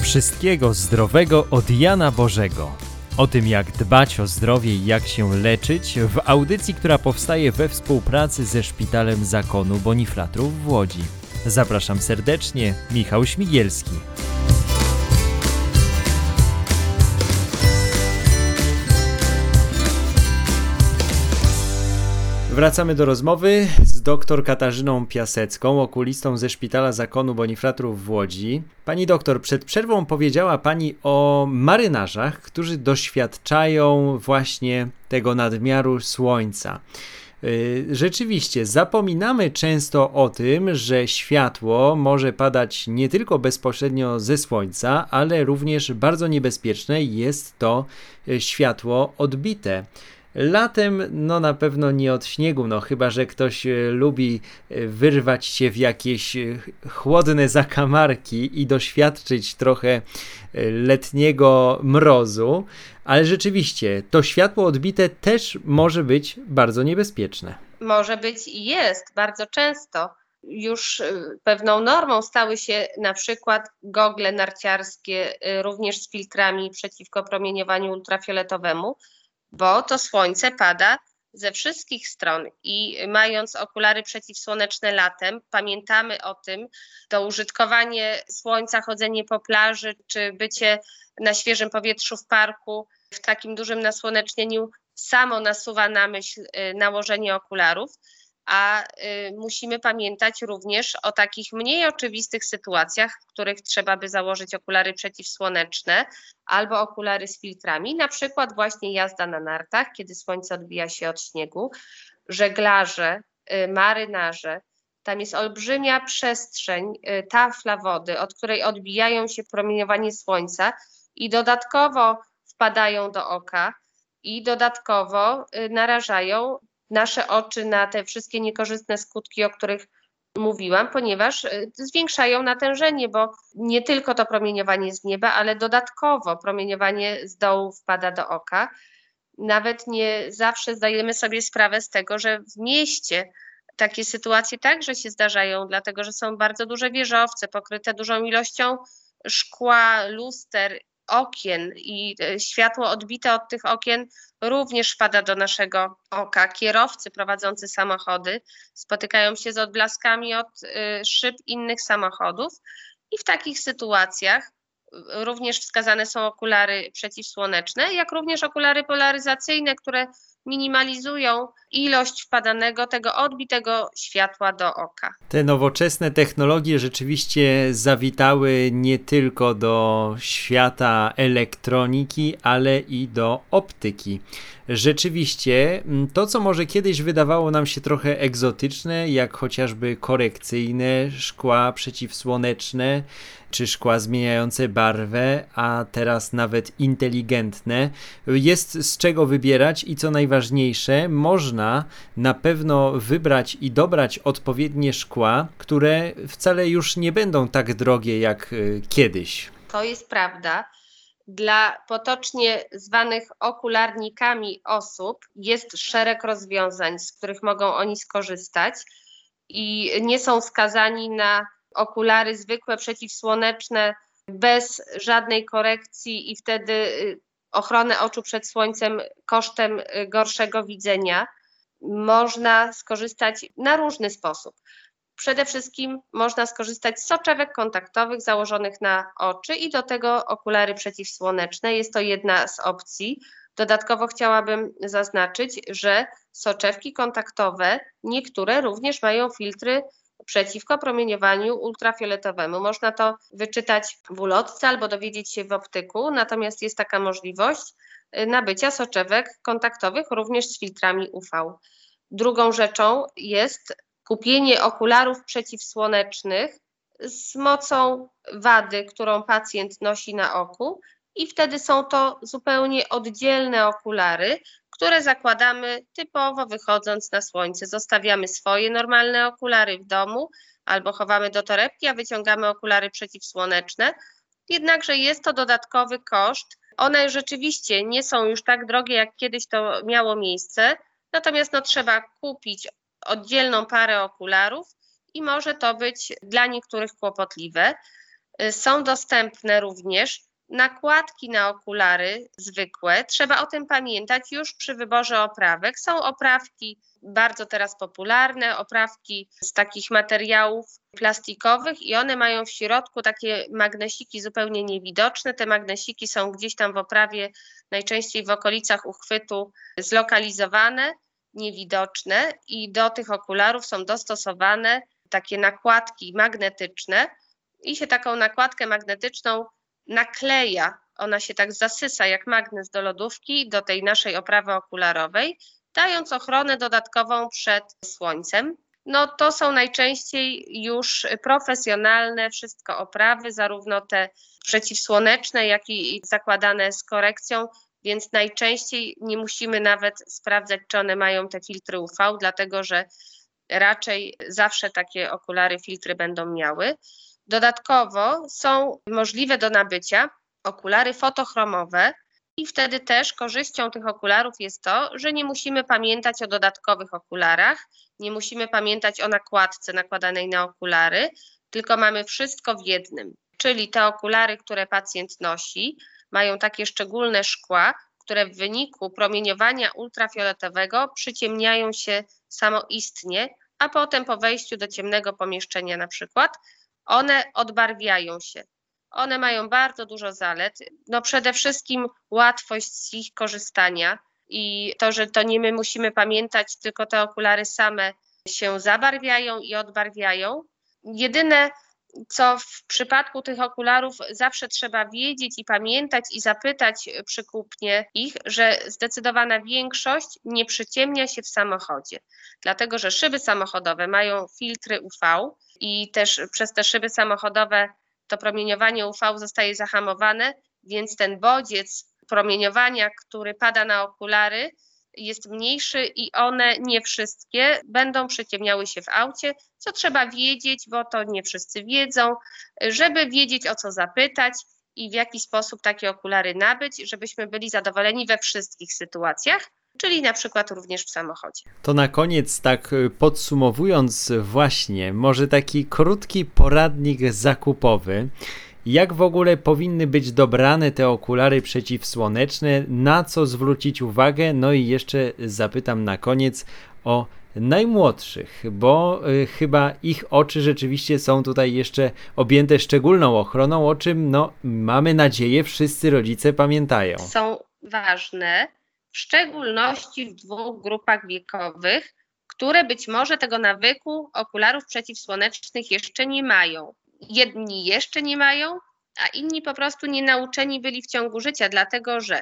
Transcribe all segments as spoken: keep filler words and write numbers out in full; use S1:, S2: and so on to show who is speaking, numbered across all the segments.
S1: Wszystkiego zdrowego od Jana Bożego. O tym, jak dbać o zdrowie i jak się leczyć, w audycji, która powstaje we współpracy ze Szpitalem Zakonu Bonifratrów w Łodzi. Zapraszam serdecznie, Michał Śmigielski. Wracamy do rozmowy z dr Katarzyną Piasecką, okulistą ze Szpitala Zakonu Bonifratrów w Łodzi. Pani doktor, przed przerwą powiedziała Pani o marynarzach, którzy doświadczają właśnie tego nadmiaru słońca. Rzeczywiście, zapominamy często o tym, że światło może padać nie tylko bezpośrednio ze słońca, ale również bardzo niebezpieczne jest to światło odbite. Latem no na pewno nie od śniegu, no chyba że ktoś lubi wyrwać się w jakieś chłodne zakamarki i doświadczyć trochę letniego mrozu, ale rzeczywiście to światło odbite też może być bardzo niebezpieczne.
S2: Może być i jest bardzo często. Już pewną normą stały się na przykład gogle narciarskie, również z filtrami przeciwko promieniowaniu ultrafioletowemu, bo to słońce pada ze wszystkich stron i mając okulary przeciwsłoneczne latem, pamiętamy o tym, to użytkowanie słońca, chodzenie po plaży czy bycie na świeżym powietrzu w parku w takim dużym nasłonecznieniu samo nasuwa na myśl nałożenie okularów, a y, musimy pamiętać również o takich mniej oczywistych sytuacjach, w których trzeba by założyć okulary przeciwsłoneczne albo okulary z filtrami, na przykład właśnie jazda na nartach, kiedy słońce odbija się od śniegu, żeglarze, y, marynarze. Tam jest olbrzymia przestrzeń, y, tafla wody, od której odbijają się promieniowanie słońca i dodatkowo wpadają do oka i dodatkowo y, narażają nasze oczy na te wszystkie niekorzystne skutki, o których mówiłam, ponieważ zwiększają natężenie, bo nie tylko to promieniowanie z nieba, ale dodatkowo promieniowanie z dołu wpada do oka. Nawet nie zawsze zdajemy sobie sprawę z tego, że w mieście takie sytuacje także się zdarzają, dlatego że są bardzo duże wieżowce pokryte dużą ilością szkła, luster, okien i światło odbite od tych okien również wpada do naszego oka. Kierowcy prowadzący samochody spotykają się z odblaskami od y, szyb innych samochodów i w takich sytuacjach również wskazane są okulary przeciwsłoneczne, jak również okulary polaryzacyjne, które minimalizują ilość wpadanego, tego odbitego światła do oka.
S1: Te nowoczesne technologie rzeczywiście zawitały nie tylko do świata elektroniki, ale i do optyki. Rzeczywiście to, co może kiedyś wydawało nam się trochę egzotyczne, jak chociażby korekcyjne szkła przeciwsłoneczne, czy szkła zmieniające barwę, a teraz nawet inteligentne, jest z czego wybierać i co najważniejsze, można na pewno wybrać i dobrać odpowiednie szkła, które wcale już nie będą tak drogie jak kiedyś.
S2: To jest prawda. Dla potocznie zwanych okularnikami osób jest szereg rozwiązań, z których mogą oni skorzystać i nie są skazani na okulary zwykłe przeciwsłoneczne bez żadnej korekcji i wtedy ochronę oczu przed słońcem kosztem gorszego widzenia. Można skorzystać na różny sposób. Przede wszystkim można skorzystać z soczewek kontaktowych założonych na oczy i do tego okulary przeciwsłoneczne. Jest to jedna z opcji. Dodatkowo chciałabym zaznaczyć, że soczewki kontaktowe niektóre również mają filtry przeciwko promieniowaniu ultrafioletowemu. Można to wyczytać w ulotce albo dowiedzieć się w optyku, natomiast jest taka możliwość nabycia soczewek kontaktowych również z filtrami U V. Drugą rzeczą jest kupienie okularów przeciwsłonecznych z mocą wady, którą pacjent nosi na oku i wtedy są to zupełnie oddzielne okulary, które zakładamy typowo wychodząc na słońce. Zostawiamy swoje normalne okulary w domu albo chowamy do torebki, a wyciągamy okulary przeciwsłoneczne. Jednakże jest to dodatkowy koszt. One rzeczywiście nie są już tak drogie, jak kiedyś to miało miejsce, natomiast no, trzeba kupić oddzielną parę okularów i może to być dla niektórych kłopotliwe. Są dostępne również nakładki na okulary zwykłe. Trzeba o tym pamiętać już przy wyborze oprawek. Są oprawki bardzo teraz popularne, oprawki z takich materiałów plastikowych i one mają w środku takie magnesiki zupełnie niewidoczne. Te magnesiki są gdzieś tam w oprawie, najczęściej w okolicach uchwytu zlokalizowane, niewidoczne i do tych okularów są dostosowane takie nakładki magnetyczne i się taką nakładkę magnetyczną nakleja, ona się tak zasysa jak magnes do lodówki, do tej naszej oprawy okularowej, dając ochronę dodatkową przed słońcem. No to są najczęściej już profesjonalne wszystko oprawy, zarówno te przeciwsłoneczne, jak i zakładane z korekcją, więc najczęściej nie musimy nawet sprawdzać, czy one mają te filtry U V, dlatego że raczej zawsze takie okulary filtry będą miały. Dodatkowo są możliwe do nabycia okulary fotochromowe i wtedy też korzyścią tych okularów jest to, że nie musimy pamiętać o dodatkowych okularach, nie musimy pamiętać o nakładce nakładanej na okulary, tylko mamy wszystko w jednym. Czyli te okulary, które pacjent nosi, mają takie szczególne szkła, które w wyniku promieniowania ultrafioletowego przyciemniają się samoistnie, a potem po wejściu do ciemnego pomieszczenia na przykład, one odbarwiają się. One mają bardzo dużo zalet. No przede wszystkim łatwość z ich korzystania i to, że to nie my musimy pamiętać, tylko te okulary same się zabarwiają i odbarwiają. Jedyne, co w przypadku tych okularów zawsze trzeba wiedzieć i pamiętać i zapytać przy kupnie ich, że zdecydowana większość nie przyciemnia się w samochodzie, dlatego że szyby samochodowe mają filtry U V i też przez te szyby samochodowe to promieniowanie U V zostaje zahamowane, więc ten bodziec promieniowania, który pada na okulary, jest mniejszy i one nie wszystkie będą przyciemniały się w aucie, co trzeba wiedzieć, bo to nie wszyscy wiedzą, żeby wiedzieć, o co zapytać i w jaki sposób takie okulary nabyć, żebyśmy byli zadowoleni we wszystkich sytuacjach, czyli na przykład również w samochodzie.
S1: To na koniec, tak podsumowując właśnie, może taki krótki poradnik zakupowy. Jak w ogóle powinny być dobrane te okulary przeciwsłoneczne, na co zwrócić uwagę? No i jeszcze zapytam na koniec o najmłodszych, bo y, chyba ich oczy rzeczywiście są tutaj jeszcze objęte szczególną ochroną, o czym no, mamy nadzieję wszyscy rodzice pamiętają.
S2: Są ważne, w szczególności w dwóch grupach wiekowych, które być może tego nawyku okularów przeciwsłonecznych jeszcze nie mają. Jedni jeszcze nie mają, a inni po prostu nie nauczeni byli w ciągu życia, dlatego że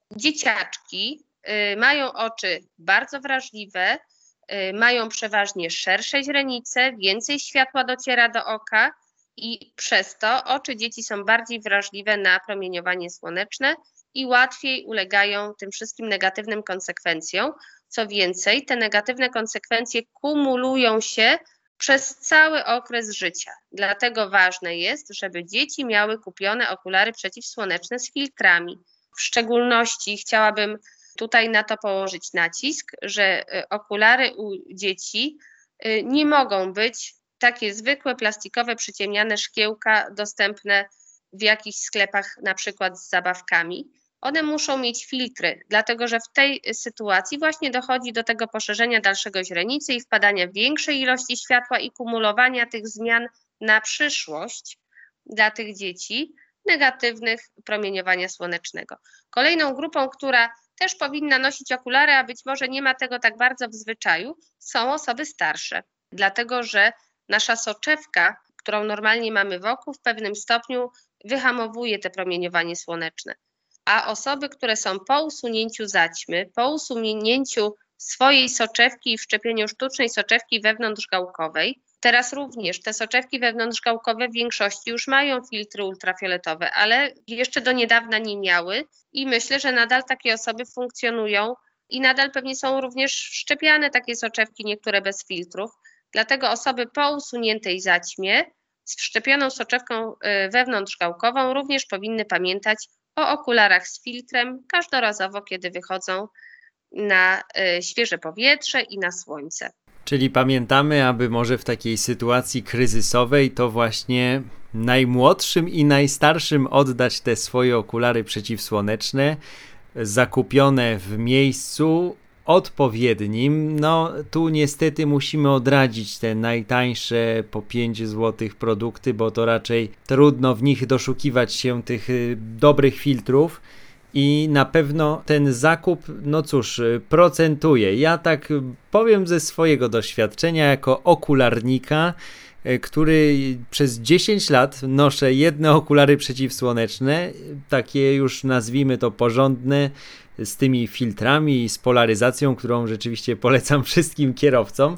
S2: dzieciaczki y, mają oczy bardzo wrażliwe, y, mają przeważnie szersze źrenice, więcej światła dociera do oka i przez to oczy dzieci są bardziej wrażliwe na promieniowanie słoneczne i łatwiej ulegają tym wszystkim negatywnym konsekwencjom. Co więcej, te negatywne konsekwencje kumulują się przez cały okres życia. Dlatego ważne jest, żeby dzieci miały kupione okulary przeciwsłoneczne z filtrami. W szczególności chciałabym tutaj na to położyć nacisk, że okulary u dzieci nie mogą być takie zwykłe plastikowe przyciemniane szkiełka dostępne w jakichś sklepach na przykład z zabawkami. One muszą mieć filtry, dlatego że w tej sytuacji właśnie dochodzi do tego poszerzenia dalszego źrenicy i wpadania większej ilości światła i kumulowania tych zmian na przyszłość dla tych dzieci negatywnych promieniowania słonecznego. Kolejną grupą, która też powinna nosić okulary, a być może nie ma tego tak bardzo w zwyczaju, są osoby starsze, dlatego że nasza soczewka, którą normalnie mamy wokół, w pewnym stopniu wyhamowuje te promieniowanie słoneczne. A osoby, które są po usunięciu zaćmy, po usunięciu swojej soczewki i wszczepieniu sztucznej soczewki wewnątrzgałkowej, teraz również te soczewki wewnątrzgałkowe w większości już mają filtry ultrafioletowe, ale jeszcze do niedawna nie miały i myślę, że nadal takie osoby funkcjonują i nadal pewnie są również wszczepiane takie soczewki, niektóre bez filtrów. Dlatego osoby po usuniętej zaćmie z wszczepioną soczewką wewnątrzgałkową również powinny pamiętać o okularach z filtrem każdorazowo, kiedy wychodzą na świeże powietrze i na słońce.
S1: Czyli pamiętamy, aby może w takiej sytuacji kryzysowej to właśnie najmłodszym i najstarszym oddać te swoje okulary przeciwsłoneczne, zakupione w miejscu odpowiednim. No tu niestety musimy odradzić te najtańsze po pięć złotych produkty, bo to raczej trudno w nich doszukiwać się tych dobrych filtrów. I na pewno ten zakup, no cóż, procentuje. Ja tak powiem ze swojego doświadczenia jako okularnika, który przez dziesięć lat noszę jedne okulary przeciwsłoneczne, takie już nazwijmy to porządne, z tymi filtrami i z polaryzacją, którą rzeczywiście polecam wszystkim kierowcom.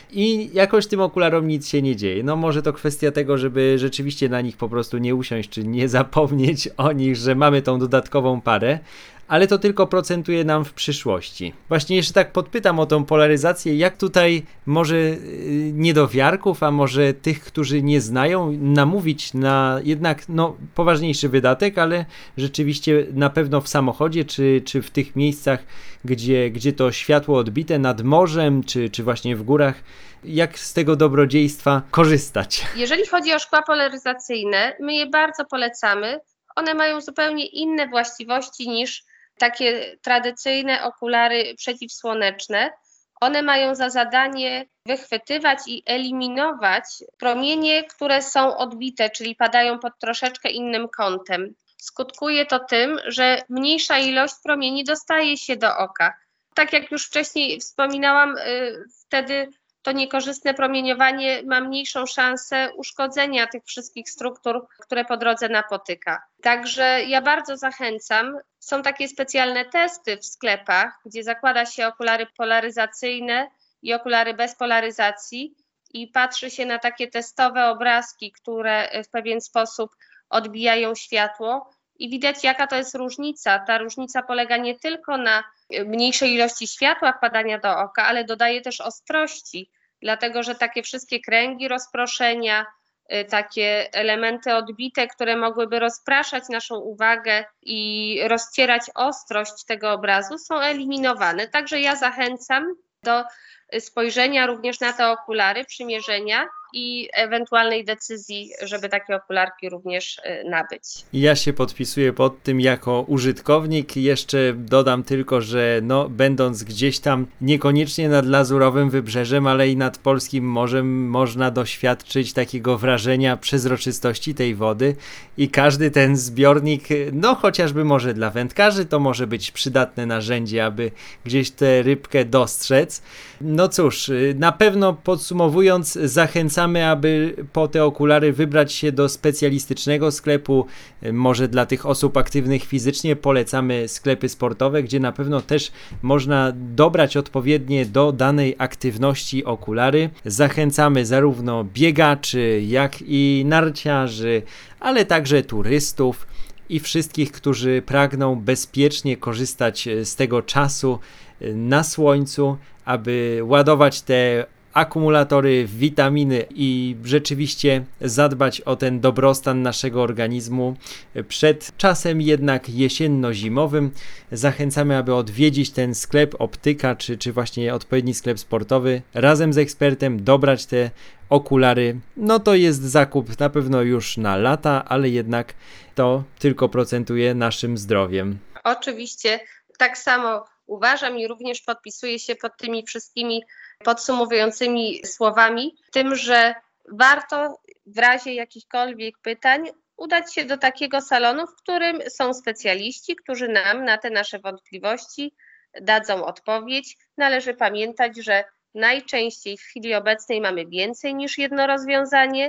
S1: I jakoś tym okularom nic się nie dzieje. No może to kwestia tego, żeby rzeczywiście na nich po prostu nie usiąść, czy nie zapomnieć o nich, że mamy tą dodatkową parę, ale to tylko procentuje nam w przyszłości. Właśnie jeszcze tak podpytam o tą polaryzację, jak tutaj może niedowiarków, a może tych, którzy nie znają, namówić na jednak no, poważniejszy wydatek, ale rzeczywiście na pewno w samochodzie, czy, czy w tych miejscach, gdzie, gdzie to światło odbite nad morzem, czy, czy właśnie w górach, jak z tego dobrodziejstwa korzystać?
S2: Jeżeli chodzi o szkła polaryzacyjne, my je bardzo polecamy. One mają zupełnie inne właściwości niż takie tradycyjne okulary przeciwsłoneczne. One mają za zadanie wychwytywać i eliminować promienie, które są odbite, czyli padają pod troszeczkę innym kątem. Skutkuje to tym, że mniejsza ilość promieni dostaje się do oka. Tak jak już wcześniej wspominałam, wtedy to niekorzystne promieniowanie ma mniejszą szansę uszkodzenia tych wszystkich struktur, które po drodze napotyka. Także ja bardzo zachęcam. Są takie specjalne testy w sklepach, gdzie zakłada się okulary polaryzacyjne i okulary bez polaryzacji i patrzy się na takie testowe obrazki, które w pewien sposób odbijają światło i widać, jaka to jest różnica. Ta różnica polega nie tylko na mniejszej ilości światła wpadania do oka, ale dodaje też ostrości, dlatego że takie wszystkie kręgi rozproszenia, takie elementy odbite, które mogłyby rozpraszać naszą uwagę i rozcierać ostrość tego obrazu, są eliminowane. Także ja zachęcam do spojrzenia również na te okulary, przymierzenia i ewentualnej decyzji, żeby takie okularki również nabyć.
S1: Ja się podpisuję pod tym jako użytkownik. Jeszcze dodam tylko, że no, będąc gdzieś tam niekoniecznie nad Lazurowym Wybrzeżem, ale i nad Polskim Morzem, można doświadczyć takiego wrażenia przezroczystości tej wody i każdy ten zbiornik, no chociażby może dla wędkarzy, to może być przydatne narzędzie, aby gdzieś tę rybkę dostrzec. No cóż, na pewno podsumowując, zachęcamy, aby po te okulary wybrać się do specjalistycznego sklepu. Może dla tych osób aktywnych fizycznie polecamy sklepy sportowe, gdzie na pewno też można dobrać odpowiednie do danej aktywności okulary. Zachęcamy zarówno biegaczy, jak i narciarzy, ale także turystów i wszystkich, którzy pragną bezpiecznie korzystać z tego czasu na słońcu, aby ładować te akumulatory, witaminy i rzeczywiście zadbać o ten dobrostan naszego organizmu przed czasem jednak jesienno-zimowym. Zachęcamy, aby odwiedzić ten sklep Optyka, czy, czy właśnie odpowiedni sklep sportowy, razem z ekspertem dobrać te okulary. No to jest zakup na pewno już na lata, ale jednak to tylko procentuje naszym zdrowiem.
S2: Oczywiście tak samo uważam i również podpisuję się pod tymi wszystkimi podsumowującymi słowami, tym, że warto w razie jakichkolwiek pytań udać się do takiego salonu, w którym są specjaliści, którzy nam na te nasze wątpliwości dadzą odpowiedź. Należy pamiętać, że najczęściej w chwili obecnej mamy więcej niż jedno rozwiązanie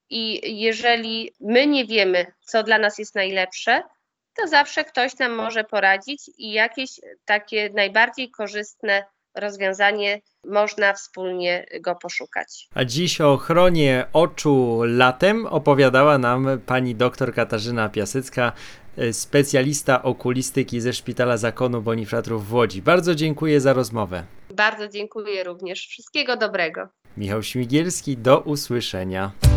S2: i jeżeli my nie wiemy, co dla nas jest najlepsze, to zawsze ktoś nam może poradzić i jakieś takie najbardziej korzystne rozwiązanie można wspólnie go poszukać.
S1: A dziś o ochronie oczu latem opowiadała nam pani doktor Katarzyna Piasecka, specjalista okulistyki ze Szpitala Zakonu Bonifratrów w Łodzi. Bardzo dziękuję za rozmowę.
S2: Bardzo dziękuję również. Wszystkiego dobrego.
S1: Michał Śmigielski, do usłyszenia.